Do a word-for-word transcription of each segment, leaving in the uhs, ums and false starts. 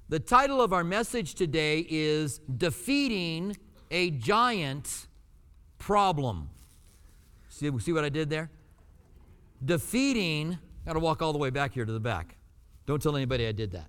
The title of our message today is Defeating a Giant Problem. See, see what I did there? Defeating, got to walk all the way back here to the back. Don't tell anybody I did that.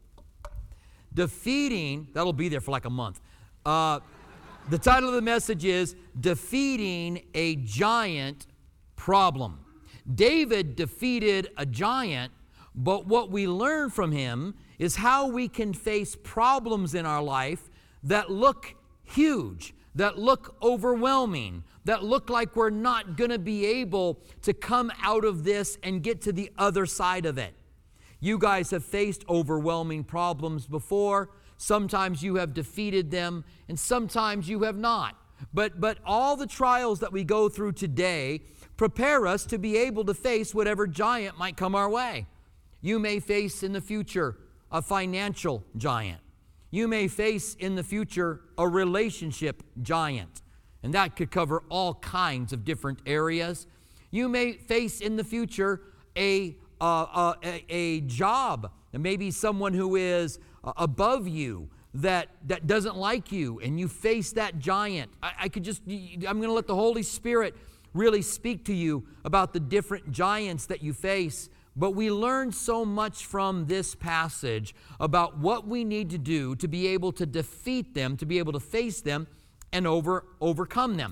Defeating, that'll be there for like a month. Uh, the title of the message is Defeating a Giant Problem. David defeated a giant, but what we learn from him is how we can face problems in our life that look huge, that look overwhelming, that look like we're not going to be able to come out of this and get to the other side of it. You guys have faced overwhelming problems before. Sometimes you have defeated them, and sometimes you have not. But, but all the trials that we go through today prepare us to be able to face whatever giant might come our way. You may face in the future a financial giant. You may face in the future a relationship giant, and that could cover all kinds of different areas. You may face in the future a, uh, a, a job, and maybe someone who is above you that, that doesn't like you, and you face that giant. I, I could just, I'm going to let the Holy Spirit really speak to you about the different giants that you face. But we learn so much from this passage about what we need to do to be able to defeat them, to be able to face them, and over, overcome them.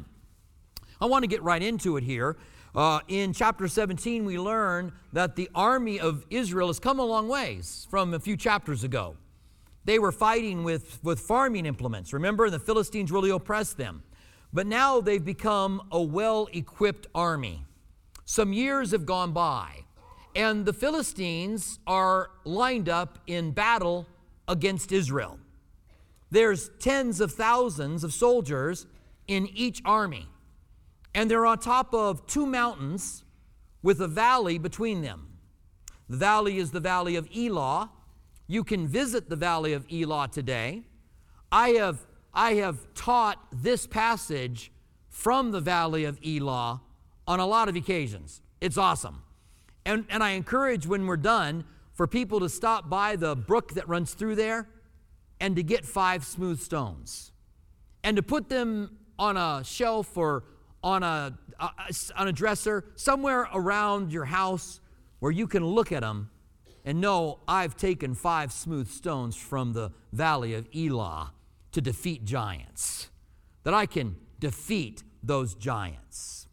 I want to get right into it here. Uh, in chapter seventeen, we learn that the army of Israel has come a long ways from a few chapters ago. They were fighting with, with farming implements. Remember, the Philistines really oppressed them. But now they've become a well-equipped army. Some years have gone by, and the Philistines are lined up in battle against Israel. There's tens of thousands of soldiers in each army, and they're on top of two mountains with a valley between them. The valley is the valley of Elah. You can visit the valley of Elah today. I have I have taught this passage from the valley of Elah on a lot of occasions. It's awesome. And, and I encourage when we're done for people to stop by the brook that runs through there and to get five smooth stones and to put them on a shelf or on a, a, on a dresser somewhere around your house where you can look at them and know I've taken five smooth stones from the valley of Elah to defeat giants, that I can defeat those giants.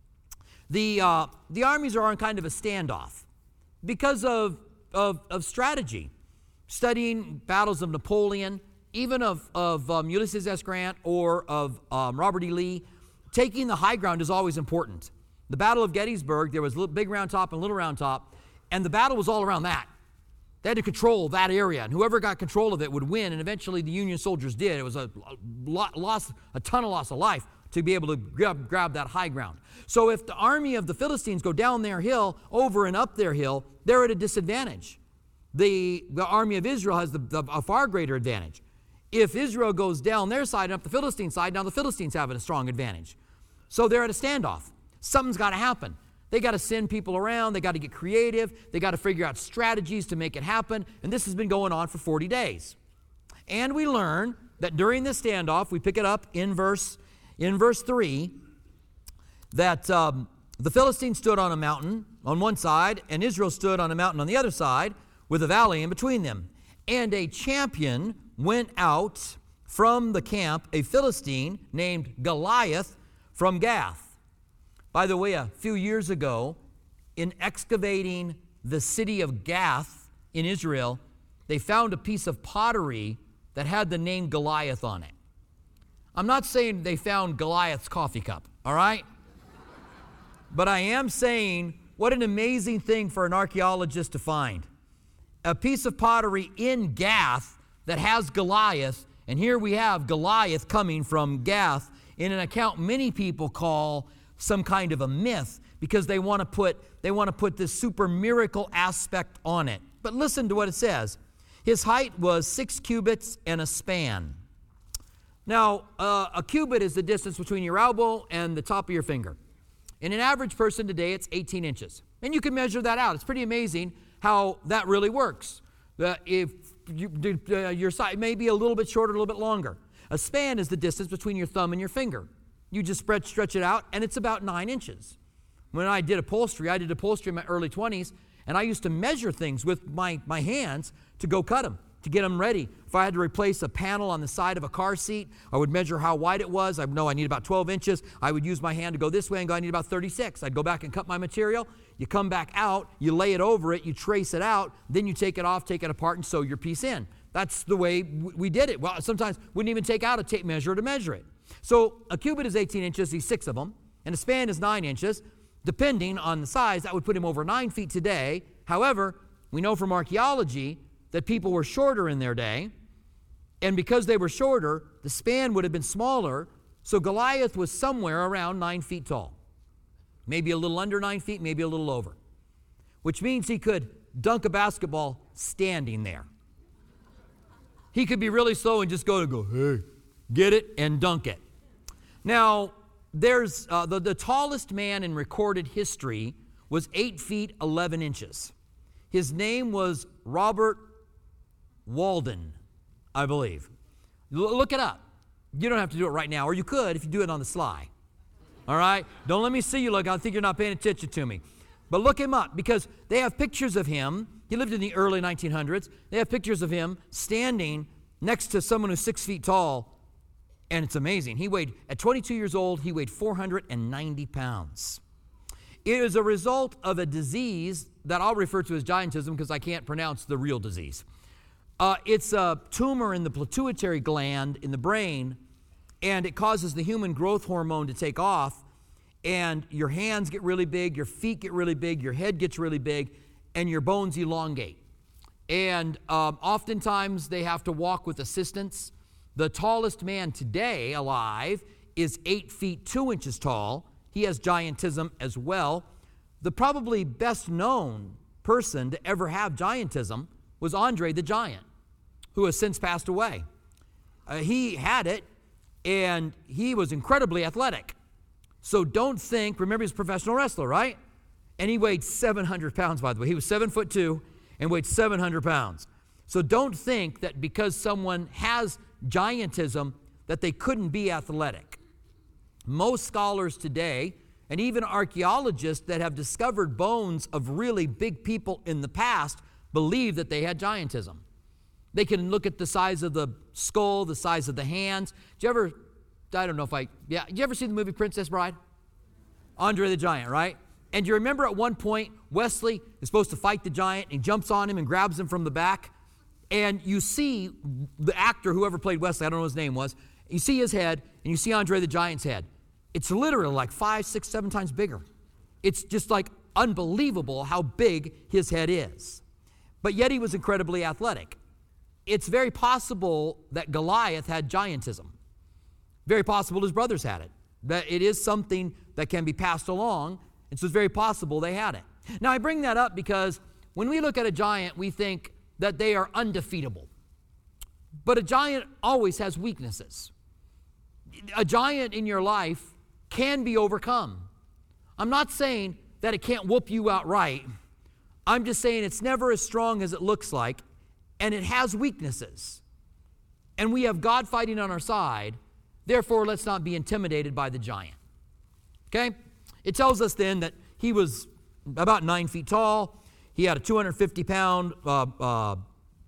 The, uh, the armies are on kind of a standoff because of, of, of strategy. Studying battles of Napoleon, even of, of um, Ulysses S. Grant or of um, Robert E. Lee, taking the high ground is always important. The Battle of Gettysburg, there was Big Round Top and Little Round Top, and the battle was all around that. They had to control that area, and whoever got control of it would win, and eventually the Union soldiers did. It was a, lot, loss, a ton of loss of life to be able to grab, grab that high ground. So if the army of the Philistines go down their hill, over and up their hill, they're at a disadvantage. The, the army of Israel has the, the, a far greater advantage. If Israel goes down their side and up the Philistine side, now the Philistines have a strong advantage. So they're at a standoff. Something's got to happen. They got to send people around. They got to get creative. They got to figure out strategies to make it happen. And this has been going on for forty days. And we learn that during this standoff, we pick it up in verse, in verse three, that um, the Philistines stood on a mountain on one side, and Israel stood on a mountain on the other side, with a valley in between them. And a champion went out from the camp, a Philistine named Goliath from Gath. By the way, a few years ago, in excavating the city of Gath in Israel, they found a piece of pottery that had the name Goliath on it. I'm not saying they found Goliath's coffee cup, all right? But I am saying, what an amazing thing for an archaeologist to find. A piece of pottery in Gath that has Goliath, and here we have Goliath coming from Gath in an account many people call some kind of a myth because they want to put they want to put this super miracle aspect on it. But listen to what it says. His height was six cubits and a span. Now, uh, a cubit is the distance between your elbow and the top of your finger. In an average person today, it's eighteen inches. And you can measure that out. It's pretty amazing how that really works. Uh, if you, uh, your side may be a little bit shorter, a little bit longer. A span is the distance between your thumb and your finger. You just spread, stretch it out, and it's about nine inches. When I did upholstery, I did upholstery in my early twenties, and I used to measure things with my, my hands to go cut them, to get them ready. If I had to replace a panel on the side of a car seat, I would measure how wide it was. I know I need about twelve inches. I would use my hand to go this way and go, I need about thirty-six. I'd go back and cut my material. You come back out, you lay it over it, you trace it out, then you take it off, take it apart, and sew your piece in. That's the way we did it. Well, sometimes we wouldn't even take out a tape measure to measure it. So a cubit is eighteen inches, these six of them, and a span is nine inches. Depending on the size, that would put him over nine feet today. However, we know from archaeology that people were shorter in their day, and because they were shorter, the span would have been smaller, so Goliath was somewhere around nine feet tall. Maybe a little under nine feet, maybe a little over, which means he could dunk a basketball standing there. He could be really slow and just go to go, hey, get it, and dunk it. Now, there's uh, the, the tallest man in recorded history was eight feet eleven inches. His name was Robert Walden, I believe. L- look it up. You don't have to do it right now, or you could if you do it on the sly. All right? Don't let me see you look. I think you're not paying attention to me. But look him up, because they have pictures of him. He lived in the early nineteen hundreds. They have pictures of him standing next to someone who's six feet tall, and it's amazing. He weighed, at twenty-two years old, he weighed four hundred ninety pounds. It is a result of a disease that I'll refer to as giantism because I can't pronounce the real disease. Uh, it's a tumor in the pituitary gland in the brain, and it causes the human growth hormone to take off, and your hands get really big, your feet get really big, your head gets really big, and your bones elongate. And um, oftentimes they have to walk with assistance. The tallest man today alive is eight feet two inches tall. He has giantism as well. The probably best known person to ever have giantism was Andre the Giant, who has since passed away. Uh, he had it, and he was incredibly athletic. So don't think, remember he's a professional wrestler, right? And he weighed seven hundred pounds, by the way. He was seven foot two and weighed seven hundred pounds. So don't think that because someone has giantism that they couldn't be athletic. Most scholars today, and even archaeologists that have discovered bones of really big people in the past, believe that they had giantism. They can look at the size of the skull, the size of the hands. Did you ever, I don't know if I, yeah, did you ever see the movie Princess Bride? Andre the Giant, right? And you remember at one point, Wesley is supposed to fight the giant, and he jumps on him and grabs him from the back. And you see the actor, whoever played Wesley, I don't know what his name was, you see his head, and you see Andre the Giant's head. It's literally like five, six, seven times bigger. It's just like unbelievable how big his head is. But yet he was incredibly athletic. It's very possible that Goliath had giantism. Very possible his brothers had it. That it is something that can be passed along, and so it's very possible they had it. Now I bring that up because when we look at a giant, we think that they are undefeatable. But a giant always has weaknesses. A giant in your life can be overcome. I'm not saying that it can't whoop you outright. I'm just saying it's never as strong as it looks like, and it has weaknesses. And we have God fighting on our side, therefore let's not be intimidated by the giant. Okay? It tells us then that he was about nine feet tall. He had a two hundred fifty pound uh, uh,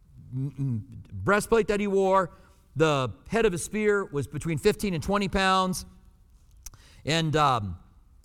breastplate that he wore. The head of his spear was between fifteen and twenty pounds. And, um,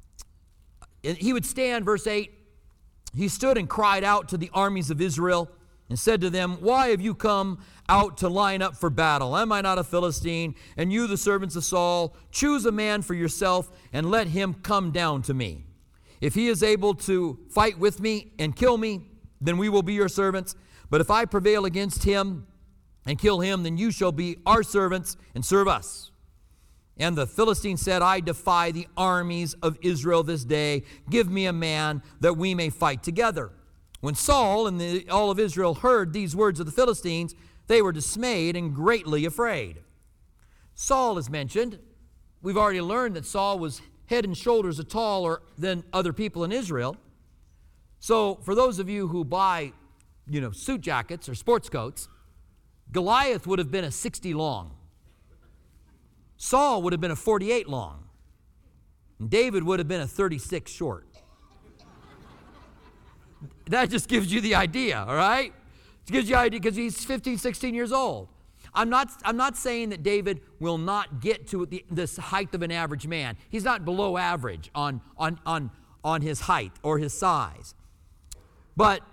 and he would stand, verse eight, he stood and cried out to the armies of Israel and said to them, why have you come out to line up for battle? Am I not a Philistine? And you, the servants of Saul, choose a man for yourself and let him come down to me. If he is able to fight with me and kill me, then we will be your servants. But if I prevail against him and kill him, then you shall be our servants and serve us. And the Philistine said, I defy the armies of Israel this day. Give me a man that we may fight together. When Saul and the, all of Israel heard these words of the Philistines, they were dismayed and greatly afraid. Saul is mentioned. We've already learned that Saul was head and shoulders taller than other people in Israel. So for those of you who buy, you know, suit jackets or sports coats, Goliath would have been a sixty long. Saul would have been a forty-eight long. And David would have been a thirty-six short. That just gives you the idea, all right? It gives you the idea because he's fifteen, sixteen years old. I'm not, I'm not saying that David will not get to the, this height of an average man. He's not below average on, on, on, on his height or his size. But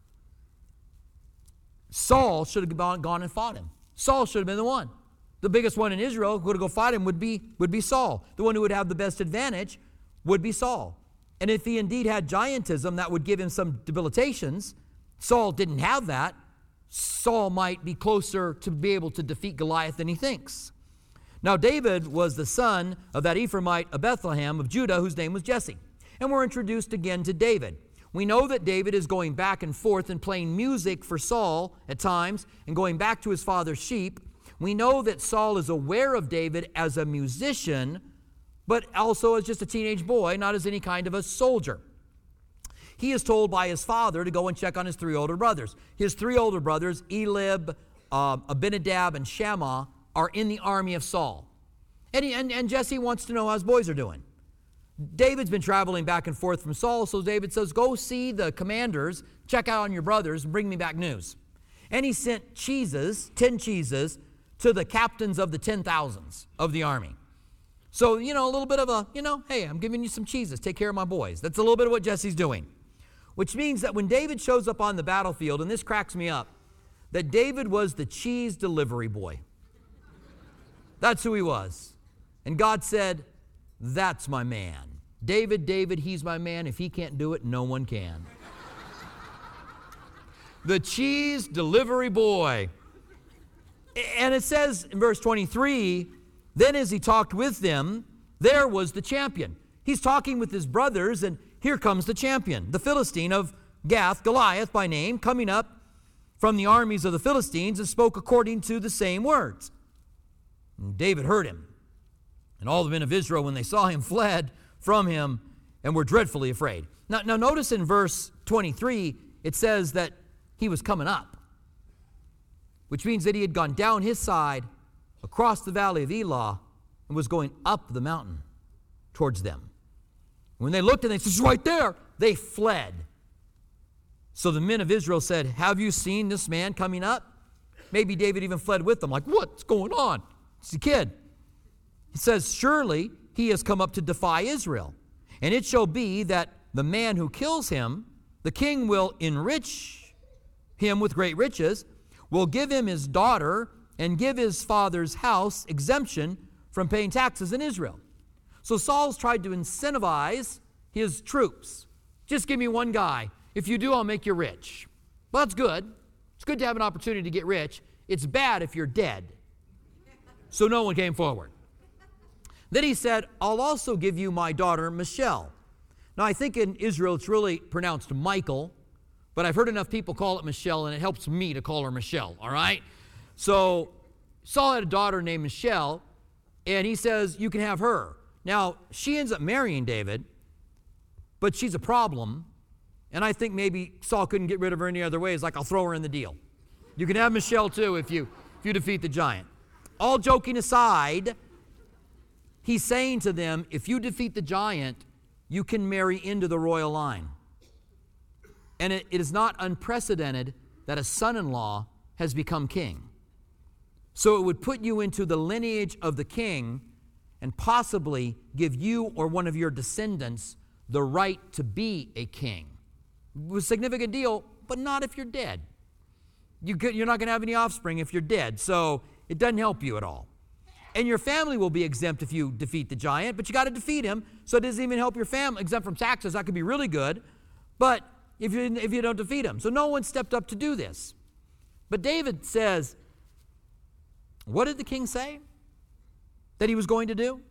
Saul should have gone, gone and fought him. Saul should have been the one. The biggest one in Israel who would go fight him would be, would be Saul. The one who would have the best advantage would be Saul. And if he indeed had giantism, that would give him some debilitations. Saul didn't have that. Saul might be closer to be able to defeat Goliath than he thinks. Now, David was the son of that Ephraimite of Bethlehem of Judah, whose name was Jesse. And we're introduced again to David. We know that David is going back and forth and playing music for Saul at times and going back to his father's sheep. We know that Saul is aware of David as a musician, but also as just a teenage boy, not as any kind of a soldier. He is told by his father to go and check on his three older brothers. His three older brothers, Eliab, uh, Abinadab, and Shammah, are in the army of Saul. And, he, and, and Jesse wants to know how his boys are doing. David's been traveling back and forth from Saul, so David says, go see the commanders, check out on your brothers, and bring me back news. And he sent cheeses, ten cheeses, to the captains of the ten thousands of the army. So, you know, a little bit of a, you know, hey, I'm giving you some cheeses, take care of my boys. That's a little bit of what Jesse's doing. Which means that when David shows up on the battlefield, and this cracks me up, that David was the cheese delivery boy. That's who he was. And God said, that's my man. David, David, he's my man. If he can't do it, no one can. The cheese delivery boy. And it says in verse twenty-three, then as he talked with them, there was the champion. He's talking with his brothers, and here comes the champion, the Philistine of Gath, Goliath by name, coming up from the armies of the Philistines and spoke according to the same words. And David heard him. And all the men of Israel, when they saw him, fled from him and were dreadfully afraid. Now, now notice in verse twenty-three, it says that he was coming up, which means that he had gone down his side across the valley of Elah and was going up the mountain towards them. When they looked and they said, it's right there, they fled. So the men of Israel said, have you seen this man coming up? Maybe David even fled with them, like, what's going on? It's a kid. He says, surely he has come up to defy Israel. And it shall be that the man who kills him, the king will enrich him with great riches, will give him his daughter, and give his father's house exemption from paying taxes in Israel. So Saul's tried to incentivize his troops. Just give me one guy. If you do, I'll make you rich. Well, that's good. It's good to have an opportunity to get rich. It's bad if you're dead. So no one came forward. Then he said, I'll also give you my daughter, Michelle. Now, I think in Israel it's really pronounced Michael, but I've heard enough people call it Michelle, and it helps me to call her Michelle, all right? So Saul had a daughter named Michelle, and he says, you can have her. Now, she ends up marrying David, but she's a problem, and I think maybe Saul couldn't get rid of her any other way. It's like, I'll throw her in the deal. You can have Michelle too if you, if you defeat the giant. All joking aside, he's saying to them, if you defeat the giant, you can marry into the royal line. And it, it is not unprecedented that a son-in-law has become king. So it would put you into the lineage of the king and possibly give you or one of your descendants the right to be a king. It was a significant deal, but not if you're dead. You could, you're not going to have any offspring if you're dead, so it doesn't help you at all. And your family will be exempt if you defeat the giant, but you got to defeat him, so it doesn't even help your family. Exempt from taxes, that could be really good, but if you, if you don't defeat him. So no one stepped up to do this. But David says, what did the king say that he was going to do?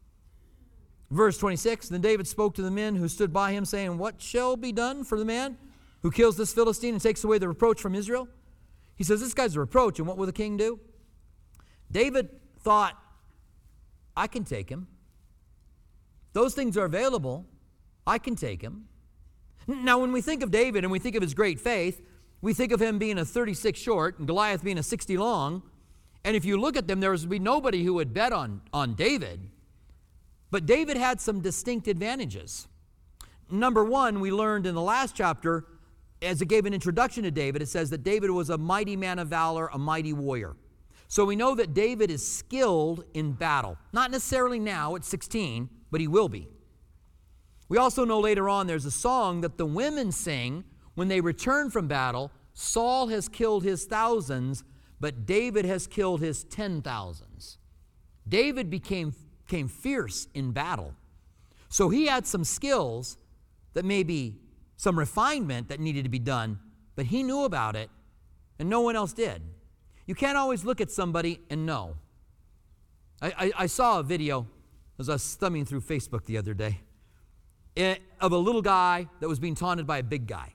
Verse twenty-six, then David spoke to the men who stood by him, saying, what shall be done for the man who kills this Philistine and takes away the reproach from Israel? He says, this guy's a reproach, and what will the king do? David thought, I can take him. Those things are available. I can take him. Now, when we think of David and we think of his great faith, we we think of him being a thirty-six short and Goliath being a sixty long. And if you look at them, there would be nobody who would bet on, on David. But David had some distinct advantages. Number one, we learned in the last chapter, as it gave an introduction to David, it says that David was a mighty man of valor, a mighty warrior. So we know that David is skilled in battle. Not necessarily now at sixteen, but he will be. We also know later on there's a song that the women sing when they return from battle. Saul has killed his thousands, but David has killed his ten thousands. David became, became fierce in battle. So he had some skills that maybe some refinement that needed to be done, but he knew about it, and no one else did. You can't always look at somebody and know. I, I, I saw a video as I was thumbing through Facebook the other day it, of a little guy that was being taunted by a big guy.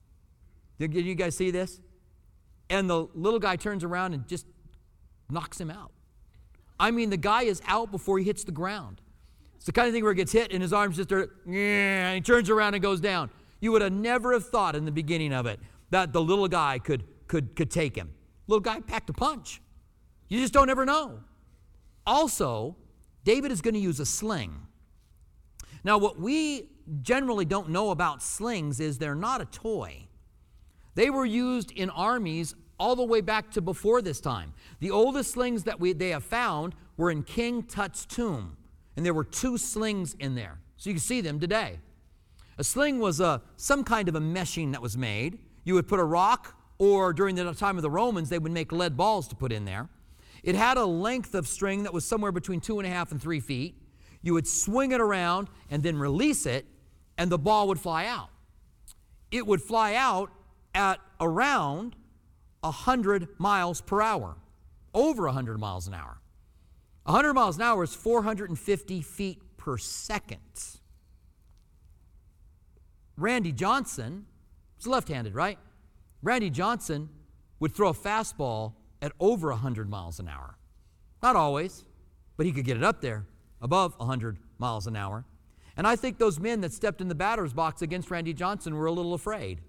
Did, did you guys see this? And the little guy turns around and just knocks him out. I mean, the guy is out before he hits the ground. It's the kind of thing where he gets hit and his arms just are, and he turns around and goes down. You would have never have thought in the beginning of it that the little guy could, could, could take him. Little guy packed a punch. You just don't ever know. Also, David is going to use a sling. Now, what we generally don't know about slings is they're not a toy. They were used in armies all the way back to before this time. The oldest slings that we, they have found were in King Tut's tomb, and there were two slings in there. So you can see them today. A sling was a, some kind of a meshing that was made. You would put a rock, or during the time of the Romans, they would make lead balls to put in there. It had a length of string that was somewhere between two and a half and three feet. You would swing it around and then release it, and the ball would fly out. It would fly out at around one hundred miles per hour, over one hundred miles an hour. one hundred miles an hour is four hundred fifty feet per second. Randy Johnson was left-handed, right? Randy Johnson would throw a fastball at over one hundred miles an hour. Not always, but he could get it up there above one hundred miles an hour. And I think those men that stepped in the batter's box against Randy Johnson were a little afraid.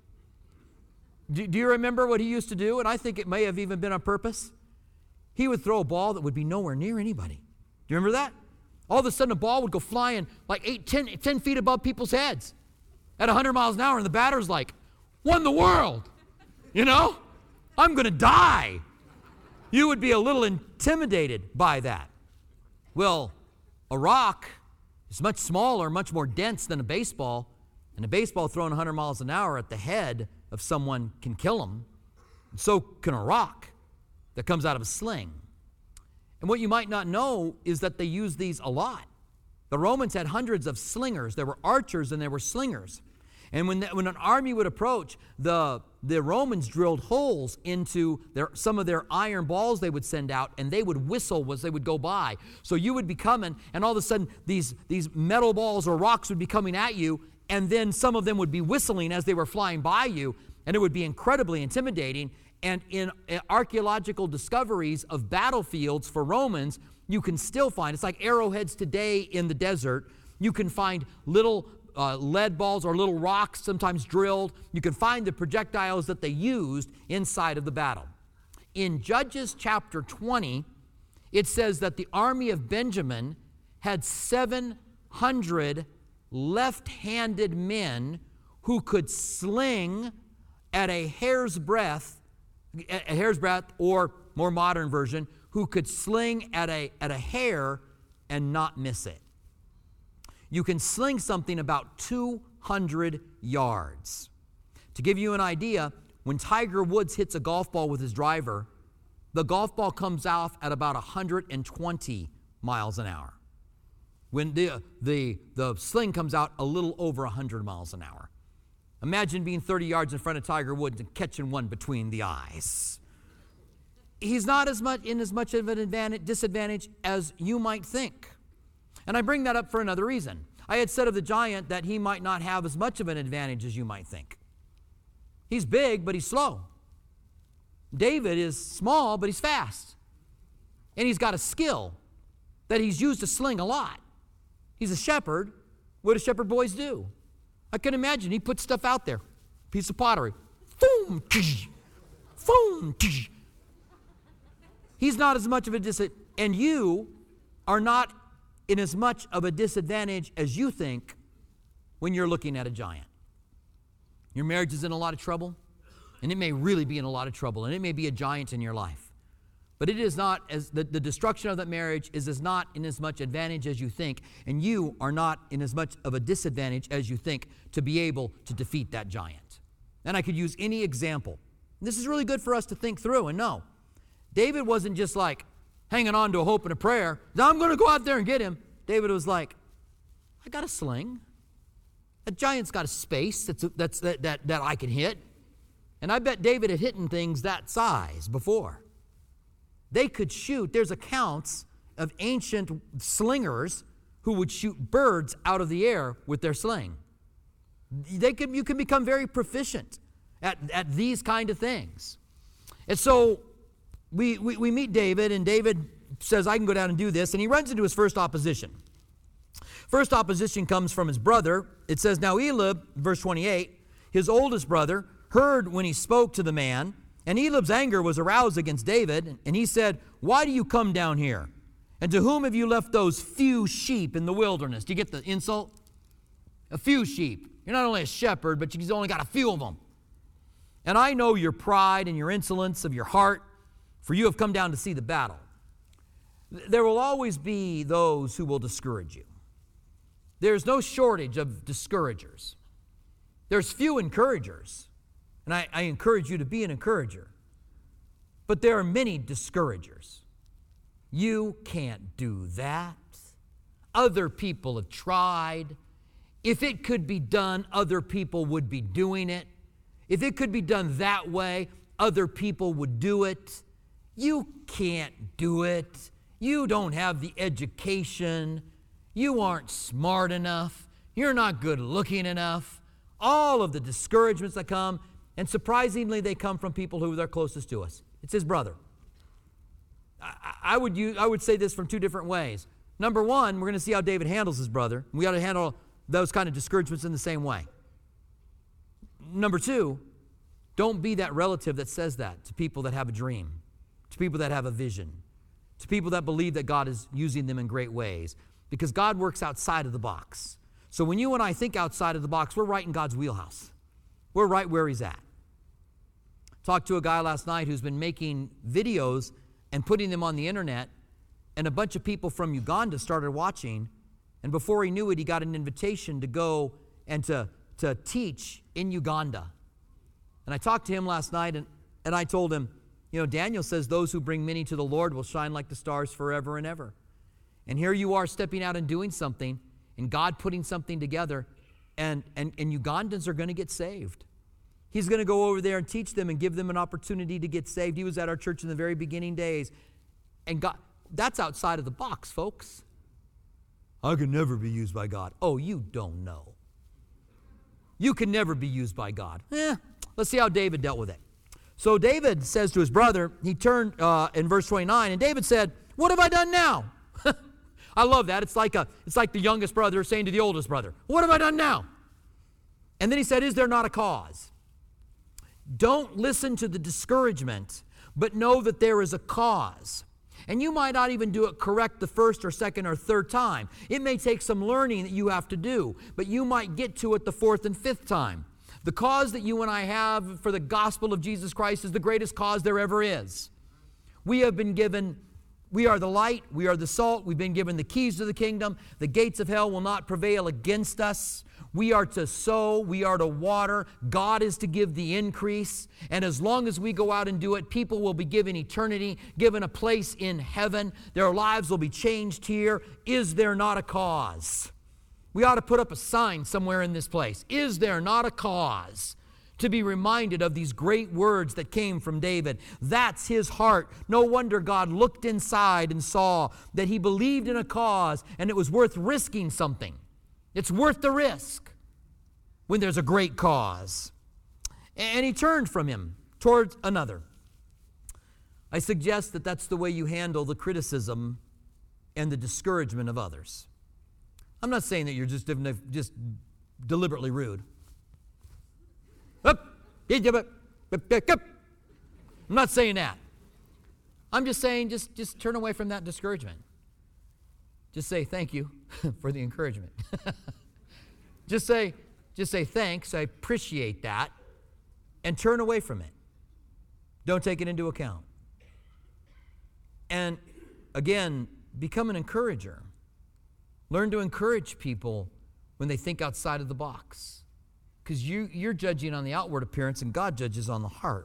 Do, do you remember what he used to do? And I think it may have even been on purpose. He would throw a ball that would be nowhere near anybody. Do you remember that? All of a sudden, a ball would go flying like eight, ten, ten feet above people's heads at one hundred miles an hour, and the batter's like, won the world. You know? I'm going to die. You would be a little intimidated by that. Well, a rock is much smaller, much more dense than a baseball, and a baseball thrown one hundred miles an hour at the head of someone can kill them. And so can a rock that comes out of a sling. And what you might not know is that they use these a lot. The Romans had hundreds of slingers. There were archers and there were slingers. And when, the, when an army would approach, the, the Romans drilled holes into their, some of their iron balls they would send out, and they would whistle as they would go by. So you would be coming, and all of a sudden these, these metal balls or rocks would be coming at you, and then some of them would be whistling as they were flying by you, and it would be incredibly intimidating. And in archaeological discoveries of battlefields for Romans, you can still find, it's like arrowheads today in the desert, you can find little Uh, lead balls or little rocks, sometimes drilled. You can find the projectiles that they used inside of the battle. In Judges chapter twenty, it says that the army of Benjamin had seven hundred left-handed men who could sling at a hair's breadth, a hair's breadth, or more modern version, who could sling at a, at a hair and not miss it. You can sling something about two hundred yards. To give you an idea, when Tiger Woods hits a golf ball with his driver, the golf ball comes off at about one hundred twenty miles an hour. When the, the, the sling comes out a little over one hundred miles an hour. Imagine being thirty yards in front of Tiger Woods and catching one between the eyes. He's not as much in as much of an advantage, disadvantage as you might think. And I bring that up for another reason. I had said of the giant that he might not have as much of an advantage as you might think. He's big, but he's slow. David is small, but he's fast. And he's got a skill that he's used to sling a lot. He's a shepherd. What do shepherd boys do? I can imagine he puts stuff out there, piece of pottery, boom, boom. He's not as much of a disadvantage, and you are not in as much of a disadvantage as you think when you're looking at a giant. Your marriage is in a lot of trouble, and it may really be in a lot of trouble, and it may be a giant in your life. But it is not, as the, the destruction of that marriage is as not in as much advantage as you think, and you are not in as much of a disadvantage as you think to be able to defeat that giant. And I could use any example. This is really good for us to think through and know. David wasn't just like hanging on to a hope and a prayer. Now I'm going to go out there and get him. David was like, I got a sling. That giant's got a space that's, that's, that, that, that I can hit. And I bet David had hit things that size before. They could shoot. There's accounts of ancient slingers who would shoot birds out of the air with their sling. They could, you can become very proficient at, at these kind of things. And so we, we, we meet David, and David says, I can go down and do this. And he runs into his first opposition. First opposition comes from his brother. It says, now Eliab, verse twenty-eight, his oldest brother, heard when he spoke to the man, and Eliab's anger was aroused against David, and he said, why do you come down here? And to whom have you left those few sheep in the wilderness? Do you get the insult? A few sheep. You're not only a shepherd, but you've only got a few of them. And I know your pride and your insolence of your heart, for you have come down to see the battle. There will always be those who will discourage you. There's no shortage of discouragers. There's few encouragers. And I, I encourage you to be an encourager. But there are many discouragers. You can't do that. Other people have tried. If it could be done, other people would be doing it. If it could be done that way, other people would do it. You can't do it. You don't have the education. You aren't smart enough. You're not good looking enough. All of the discouragements that come, and surprisingly, they come from people who are closest to us. It's his brother. I, I, would use, I would say this from two different ways. Number one, we're going to see how David handles his brother. We ought to handle those kind of discouragements in the same way. Number two, don't be that relative that says that to people that have a dream, to people that have a vision, to people that believe that God is using them in great ways, because God works outside of the box. So when you and I think outside of the box, we're right in God's wheelhouse. We're right where he's at. Talked to a guy last night who's been making videos and putting them on the internet, and a bunch of people from Uganda started watching, and before he knew it, he got an invitation to go and to, to teach in Uganda. And I talked to him last night, and, and I told him, you know, Daniel says those who bring many to the Lord will shine like the stars forever and ever. And here you are stepping out and doing something, and God putting something together, and, and, and Ugandans are going to get saved. He's going to go over there and teach them and give them an opportunity to get saved. He was at our church in the very beginning days. And God, that's outside of the box, folks. I can never be used by God. Oh, you don't know. You can never be used by God. Eh, let's see how David dealt with it. So David says to his brother, he turned uh, in verse twenty-nine, and David said, what have I done now? I love that. It's like, a, it's like the youngest brother saying to the oldest brother, what have I done now? And then he said, is there not a cause? Don't listen to the discouragement, but know that there is a cause. And you might not even do it correct the first or second or third time. It may take some learning that you have to do, but you might get to it the fourth and fifth time. The cause that you and I have for the gospel of Jesus Christ is the greatest cause there ever is. We have been given, we are the light, we are the salt, we've been given the keys to the kingdom. The gates of hell will not prevail against us. We are to sow, we are to water, God is to give the increase, and as long as we go out and do it, people will be given eternity, given a place in heaven. Their lives will be changed here. Is there not a cause? We ought to put up a sign somewhere in this place. Is there not a cause? To be reminded of these great words that came from David. That's his heart. No wonder God looked inside and saw that he believed in a cause and it was worth risking something. It's worth the risk when there's a great cause. And he turned from him towards another. I suggest that that's the way you handle the criticism and the discouragement of others. I'm not saying that you're just, just deliberately rude. I'm not saying that. I'm just saying just, just turn away from that discouragement. Just say thank you for the encouragement. just say, just say thanks, I appreciate that, and turn away from it. Don't take it into account. And again, become an encourager. Learn to encourage people when they think outside of the box. Because you, you're judging on the outward appearance and God judges on the heart.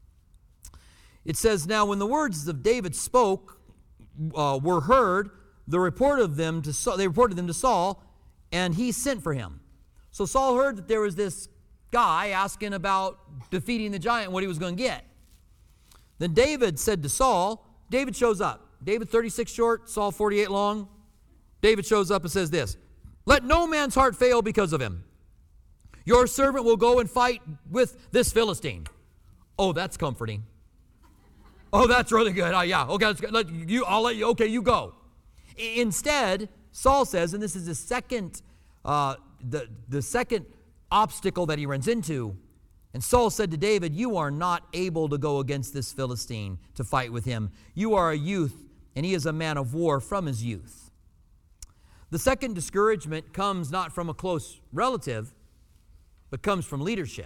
It says, now when the words of David spoke uh, were heard, the report of them to Saul, they reported them to Saul, and he sent for him. So Saul heard that there was this guy asking about defeating the giant and what he was going to get. Then David said to Saul, David shows up. David thirty-six short, Saul forty-eight long. David shows up and says this, let no man's heart fail because of him. Your servant will go and fight with this Philistine. Oh, that's comforting. Oh, that's really good. Oh, yeah, okay, let's go. Let you, I'll let you, okay, you go. Instead, Saul says, and this is the second, uh, the, the second obstacle that he runs into, and Saul said to David, you are not able to go against this Philistine to fight with him. You are a youth, and he is a man of war from his youth. The second discouragement comes not from a close relative, but comes from leadership.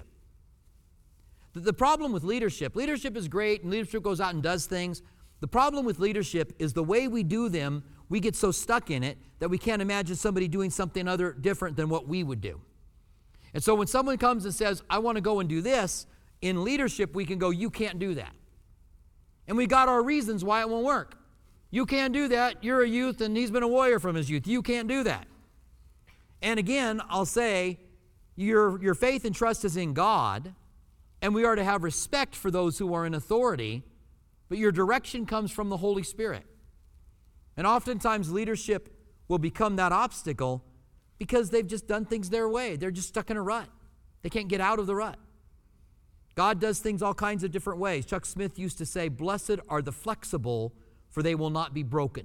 The, the problem with leadership, leadership is great, and leadership goes out and does things. The problem with leadership is the way we do them, we get so stuck in it that we can't imagine somebody doing something other different than what we would do. And so when someone comes and says, I want to go and do this, in leadership we can go, you can't do that. And we got our reasons why it won't work. You can't do that. You're a youth and he's been a warrior from his youth. You can't do that. And again, I'll say, your, your faith and trust is in God, and we are to have respect for those who are in authority, but your direction comes from the Holy Spirit. And oftentimes leadership will become that obstacle because they've just done things their way. They're just stuck in a rut. They can't get out of the rut. God does things all kinds of different ways. Chuck Smith used to say, blessed are the flexible, for they will not be broken.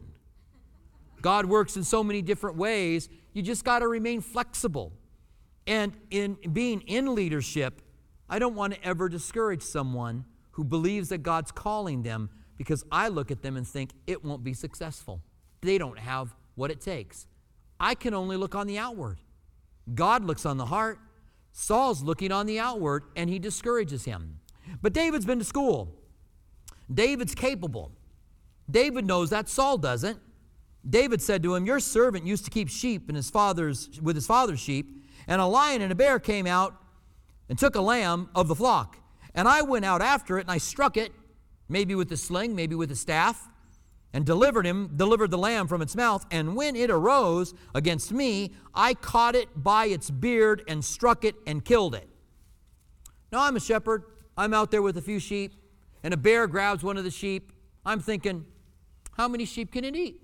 God works in so many different ways. You just got to remain flexible. And in being in leadership, I don't want to ever discourage someone who believes that God's calling them, because I look at them and think it won't be successful. They don't have what it takes. I can only look on the outward. God looks on the heart. Saul's looking on the outward, and he discourages him. But David's been to school. David's capable. David knows that. Saul doesn't. David said to him, your servant used to keep sheep in his father's, with his father's sheep, and a lion and a bear came out and took a lamb of the flock. And I went out after it, and I struck it, maybe with the sling, maybe with the staff, and delivered him, delivered the lamb from its mouth. And when it arose against me, I caught it by its beard and struck it and killed it. Now I'm a shepherd. I'm out there with a few sheep, and a bear grabs one of the sheep. I'm thinking, how many sheep can it eat?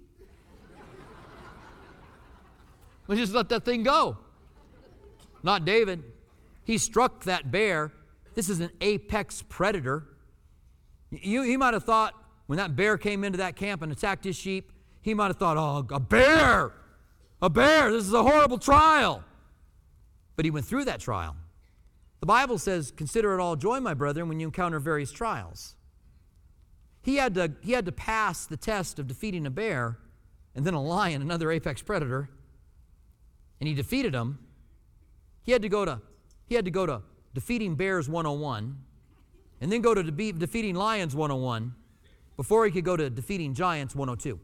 Let's just let that thing go. Not David. He struck that bear. This is an apex predator. You, he might have thought, when that bear came into that camp and attacked his sheep, he might have thought, oh, a bear! A bear! This is a horrible trial. But he went through that trial. The Bible says, consider it all joy, my brethren, when you encounter various trials. He had to, he had to pass the test of defeating a bear, and then a lion, another apex predator, and he defeated them. He had to go to, he had to go to Defeating Bears one oh one, and then go to de- Defeating Lions one oh one, before he could go to Defeating Giants one oh two.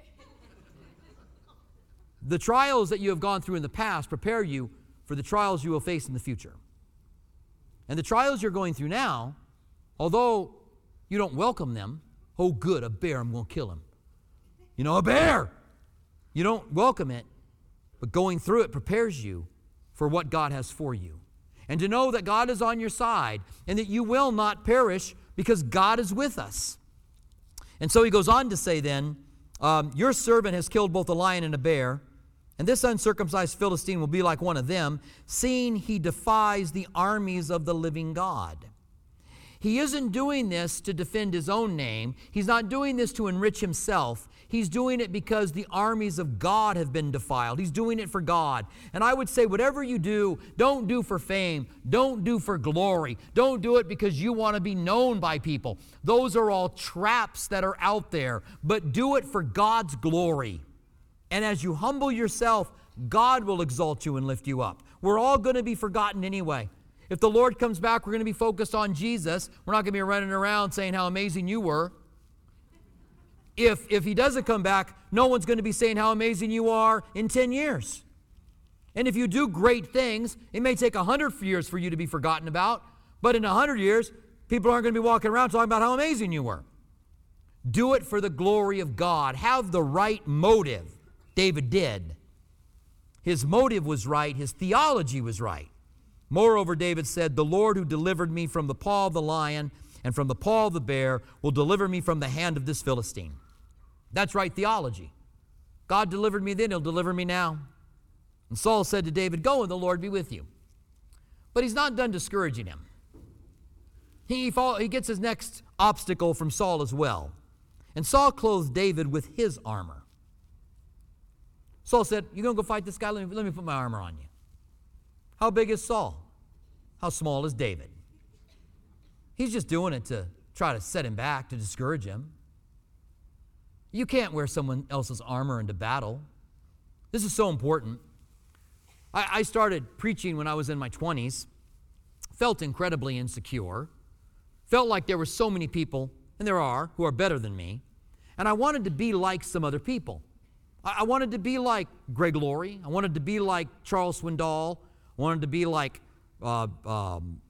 The trials that you have gone through in the past prepare you for the trials you will face in the future. And the trials you're going through now, although you don't welcome them, oh good, a bear, I'm going to kill him. You know, a bear! You don't welcome it, but going through it prepares you for what God has for you. And to know that God is on your side and that you will not perish because God is with us. And so he goes on to say then, um, your servant has killed both a lion and a bear, and this uncircumcised Philistine will be like one of them, seeing he defies the armies of the living God. He isn't doing this to defend his own name. He's not doing this to enrich himself. He's doing it because the armies of God have been defiled. He's doing it for God. And I would say whatever you do, don't do for fame. Don't do for glory. Don't do it because you want to be known by people. Those are all traps that are out there. But do it for God's glory. And as you humble yourself, God will exalt you and lift you up. We're all going to be forgotten anyway. If the Lord comes back, we're going to be focused on Jesus. We're not going to be running around saying how amazing you were. If, if he doesn't come back, no one's going to be saying how amazing you are in ten years. And if you do great things, it may take one hundred years for you to be forgotten about, but in one hundred years, people aren't going to be walking around talking about how amazing you were. Do it for the glory of God. Have the right motive. David did. His motive was right. His theology was right. Moreover, David said, the Lord who delivered me from the paw of the lion and from the paw of the bear will deliver me from the hand of this Philistine. That's right theology. God delivered me then, he'll deliver me now. And Saul said to David, go and the Lord be with you. But he's not done discouraging him. He, fall, he gets his next obstacle from Saul as well. And Saul clothed David with his armor. Saul said, you're going to go fight this guy? Let me, let me put my armor on you. How big is Saul? How small is David? He's just doing it to try to set him back, to discourage him. You can't wear someone else's armor into battle. This is so important. I, I started preaching when I was in my twenties, felt incredibly insecure, felt like there were so many people, and there are, who are better than me, and I wanted to be like some other people. I, I wanted to be like Greg Laurie. I wanted to be like Charles Swindoll. I wanted to be like, uh, um,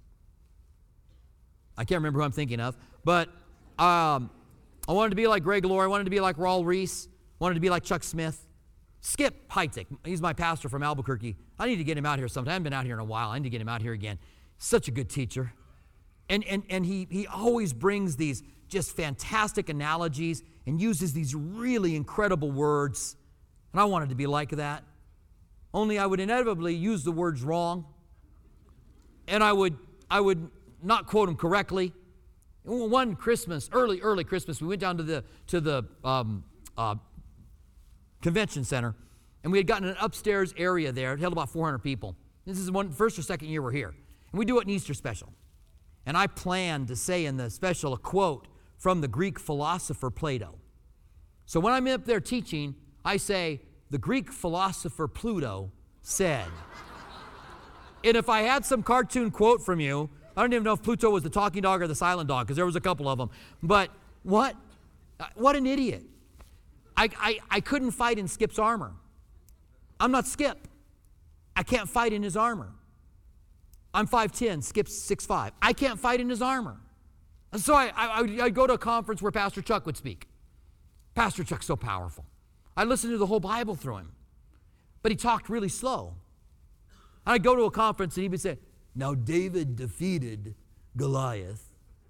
I can't remember who I'm thinking of, but um, I wanted to be like Greg Laurie. I wanted to be like Raul Reese. I wanted to be like Chuck Smith. Skip Heitzig, he's my pastor from Albuquerque. I need to get him out here sometime. I haven't been out here in a while. I need to get him out here again. Such a good teacher. And, and, and he, he always brings these just fantastic analogies and uses these really incredible words. And I wanted to be like that. Only I would inevitably use the words wrong. And I would, I would not quote them correctly. One Christmas, early, early Christmas, we went down to the, to the um, uh, convention center, and we had gotten an upstairs area there. It held about four hundred people. This is one first or second year we're here. And we do it in Easter special. And I planned to say in the special a quote from the Greek philosopher Plato. So when I'm up there teaching, I say, the Greek philosopher Pluto said. And if I had some cartoon quote from you, I don't even know if Pluto was the talking dog or the silent dog, because there was a couple of them. But what? What an idiot. I, I, I couldn't fight in Skip's armor. I'm not Skip. I can't fight in his armor. I'm five ten, Skip's six five. I can't fight in his armor. And so I, I, I'd go to a conference where Pastor Chuck would speak. Pastor Chuck's so powerful. I listened to the whole Bible through him. But he talked really slow. And I'd go to a conference and he would say, now David defeated Goliath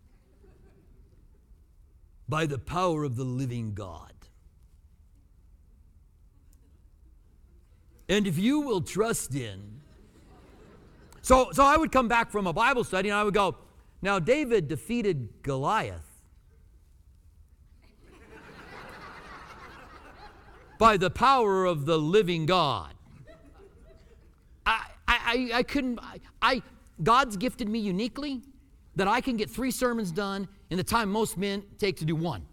by the power of the living God. And if you will trust in. So, so I would come back from a Bible study and I would go, now David defeated Goliath by the power of the living God. I, I, I couldn't, I, I, God's gifted me uniquely that I can get three sermons done in the time most men take to do one.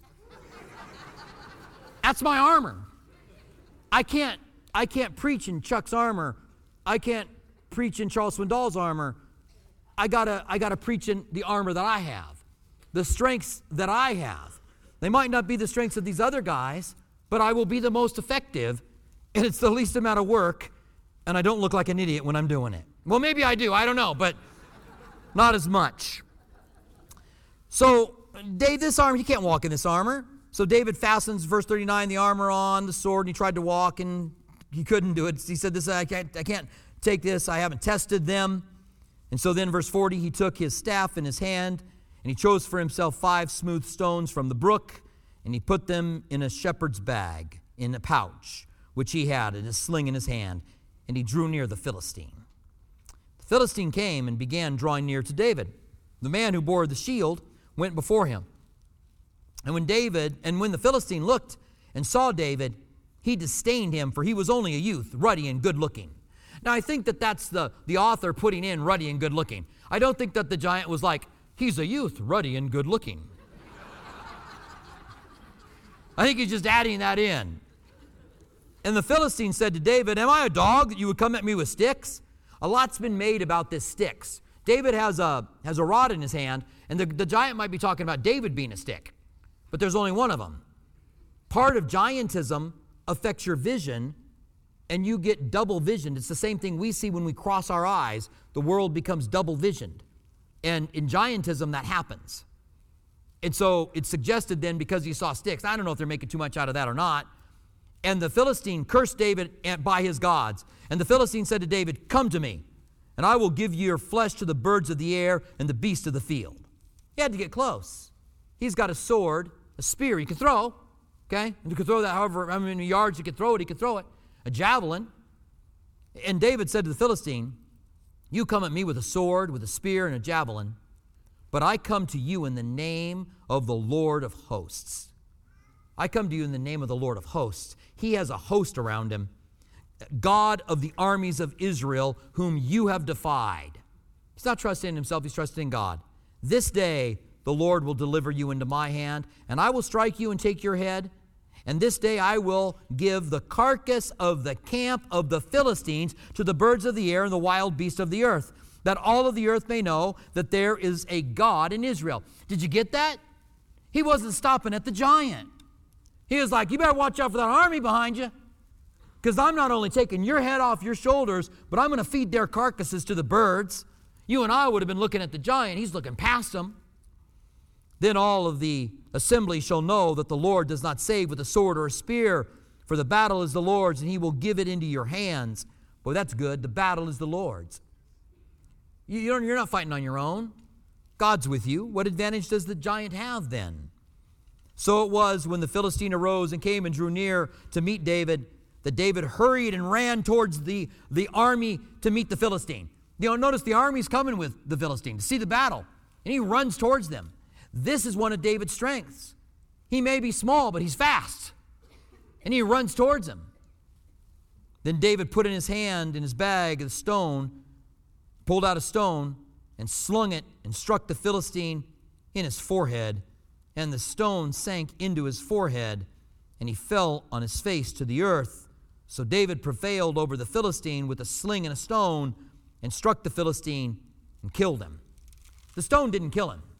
That's my armor. I can't, I can't preach in Chuck's armor. I can't preach in Charles Swindoll's armor. I gotta, I gotta preach in the armor that I have, the strengths that I have. They might not be the strengths of these other guys, but I will be the most effective, and it's the least amount of work, and I don't look like an idiot when I'm doing it. Well, maybe I do, I don't know, but not as much. So, Dave, this armor, he can't walk in this armor. So David fastens, verse thirty-nine, the armor on, the sword, and he tried to walk, and he couldn't do it. He said, "This I can't, I can't take this. I haven't tested them." And so then, verse forty, he took his staff in his hand, and he chose for himself five smooth stones from the brook, and he put them in a shepherd's bag, in a pouch, which he had, and a sling in his hand, and he drew near the Philistine. The Philistine came and began drawing near to David. The man who bore the shield went before him. And when David, and when the Philistine looked and saw David, he disdained him, for he was only a youth, ruddy and good-looking. Now, I think that that's the, the author putting in ruddy and good-looking. I don't think that the giant was like, he's a youth, ruddy and good-looking. I think he's just adding that in. And the Philistine said to David, am I a dog that you would come at me with sticks? A lot's been made about this sticks. David has a, has a rod in his hand, and the, the giant might be talking about David being a stick. But there's only one of them. Part of giantism affects your vision, and you get double visioned. It's the same thing we see when we cross our eyes. The world becomes double visioned. And in giantism, that happens. And so it's suggested then, because he saw sticks, I don't know if they're making too much out of that or not, and the Philistine cursed David by his gods. And the Philistine said to David, come to me, and I will give you your flesh to the birds of the air and the beasts of the field. He had to get close. He's got a sword, a spear he can throw, okay? And you can throw that however how many yards you can throw it, he can throw it. A javelin. And David said to the Philistine, you come at me with a sword, with a spear, and a javelin, but I come to you in the name of the Lord of hosts. I come to you in the name of the Lord of hosts. He has a host around him, God of the armies of Israel, whom you have defied. He's not trusting in himself, he's trusting in God. This day the Lord will deliver you into my hand, and I will strike you and take your head. And this day I will give the carcass of the camp of the Philistines to the birds of the air and the wild beasts of the earth, that all of the earth may know that there is a God in Israel. Did you get that? He wasn't stopping at the giant. He was like, you better watch out for that army behind you, because I'm not only taking your head off your shoulders, but I'm going to feed their carcasses to the birds. You and I would have been looking at the giant. He's looking past them. Then all of the assembly shall know that the Lord does not save with a sword or a spear, for the battle is the Lord's, and he will give it into your hands. Boy, that's good. The battle is the Lord's. You, you don't, you're not fighting on your own. God's with you. What advantage does the giant have then? So it was when the Philistine arose and came and drew near to meet David, that David hurried and ran towards the, the army to meet the Philistine. You know, notice the army's coming with the Philistine to see the battle, and he runs towards them. This is one of David's strengths. He may be small, but he's fast, and he runs towards him. Then David put in his hand, in his bag, a stone, pulled out a stone, and slung it, and struck the Philistine in his forehead. And the stone sank into his forehead, and he fell on his face to the earth. So David prevailed over the Philistine with a sling and a stone, and struck the Philistine and killed him. The stone didn't kill him.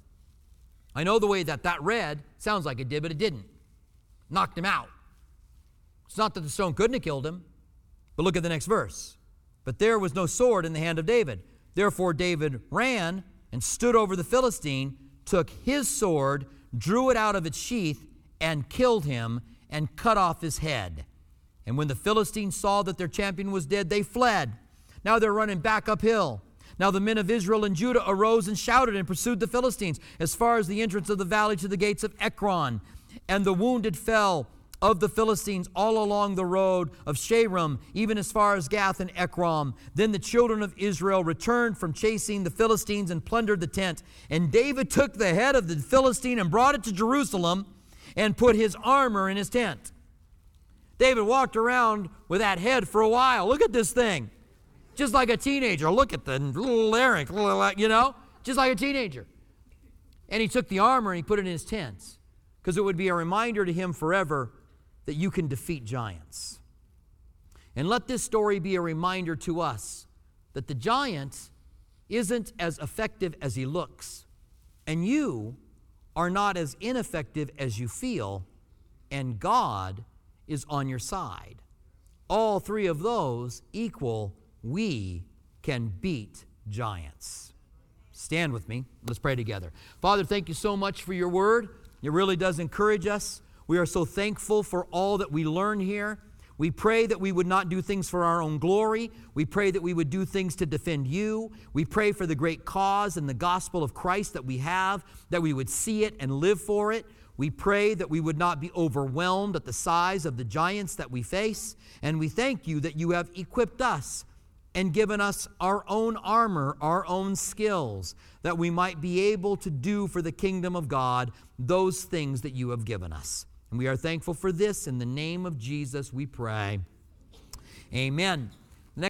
I know the way that that read sounds like it did, but it didn't. Knocked him out. It's not that the stone couldn't have killed him, but look at the next verse. But there was no sword in the hand of David. Therefore David ran and stood over the Philistine, took his sword, drew it out of its sheath, and killed him, and cut off his head. And when the Philistines saw that their champion was dead, they fled. Now they're running back uphill. Now the men of Israel and Judah arose and shouted and pursued the Philistines as far as the entrance of the valley to the gates of Ekron. And the wounded fell of the Philistines all along the road of Sharam, even as far as Gath and Ekron. Then the children of Israel returned from chasing the Philistines and plundered the tent. And David took the head of the Philistine and brought it to Jerusalem and put his armor in his tent. David walked around with that head for a while. Look at this thing. Just like a teenager. Look at the little larynx, you know, just like a teenager. And he took the armor and he put it in his tent, because it would be a reminder to him forever that you can defeat giants. And let this story be a reminder to us that the giant isn't as effective as he looks, and you are not as ineffective as you feel, and God is on your side. All three of those equal we can beat giants. Stand with me. Let's pray together. Father, thank you so much for your word. It really does encourage us. We are so thankful for all that we learn here. We pray that we would not do things for our own glory. We pray that we would do things to defend you. We pray for the great cause and the gospel of Christ that we have, that we would see it and live for it. We pray that we would not be overwhelmed at the size of the giants that we face. And we thank you that you have equipped us and given us our own armor, our own skills, that we might be able to do for the kingdom of God those things that you have given us. And we are thankful for this. In the name of Jesus we pray. Amen.